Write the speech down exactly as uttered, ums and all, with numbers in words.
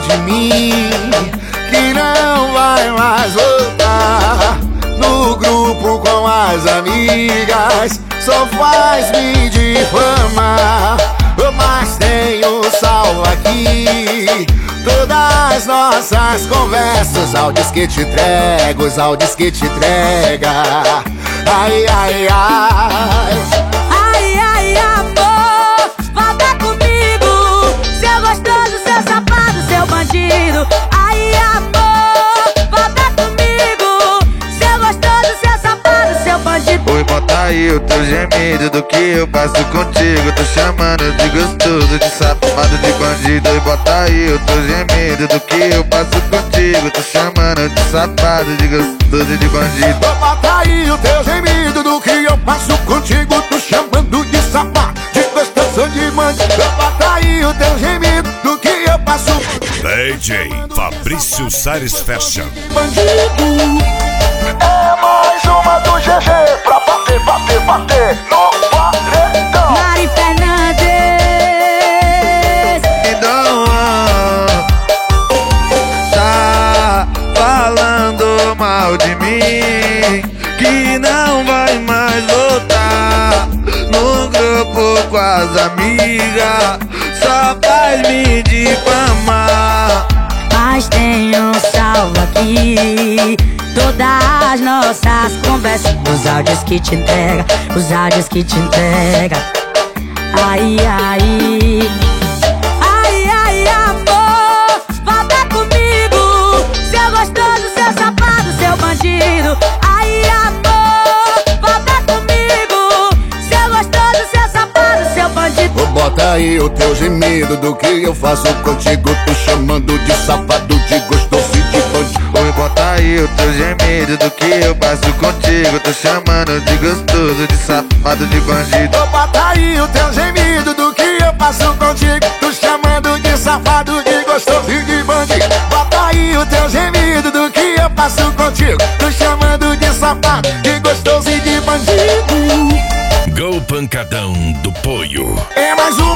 de mim, que não vai mais voltar. No grupo com as amigas só faz me difamar. Mas tenho salvo aqui todas as nossas conversas, áudios que te entrego, os áudios que te entrega. Ai, ai, ai. Ai, ai, amor, volta comigo, seu gostoso, seu safado, seu bandido. Ai, amor, volta comigo, seu gostoso, seu safado, seu bandido. Oi, bota aí o teu gemido do que eu passo contigo. Tô chamando de gostoso, de safado, de bandido. Oi, bota aí o teu gemido do que eu passo contigo. Tô chamando de safado, de gostoso, de bandido. Bota aí o teu gemido do que eu passo contigo. Tô chamando de safado, de gostoso, de bandido. Bota aí o teu gemido do que eu passo. D J Fabrício Salles Fashion. Bandido. É mais uma do G G pra bater, bater, bater no paredão. Mari Fernandes. Então, tá falando mal de mim, que não vai mais voltar. No grupo com as amigas só faz me difamar. Mas tenho salvo aqui todas as nossas conversas, os áudios que te entrega, os áudios que te entrega. Ai, ai. Ai, ai, amor, volta comigo, seu gostoso, seu safado, seu bandido. Ai, amor, volta comigo, seu gostoso, seu safado, seu bandido. Bota aí o teu gemido do que eu faço contigo. Tô chamando de safado, de gostoso e de bandido. Oi, bota aí o teu gemido do que eu passo contigo. Tô chamando de gostoso, de safado, de bandido. Bota aí o teu gemido do que eu passo contigo. Tô chamando de safado, de gostoso e de bandido. Bota aí o teu gemido do que eu passo contigo. Tô chamando de safado, de gostoso e de bandido. Go Pancadão do Poio. É mais um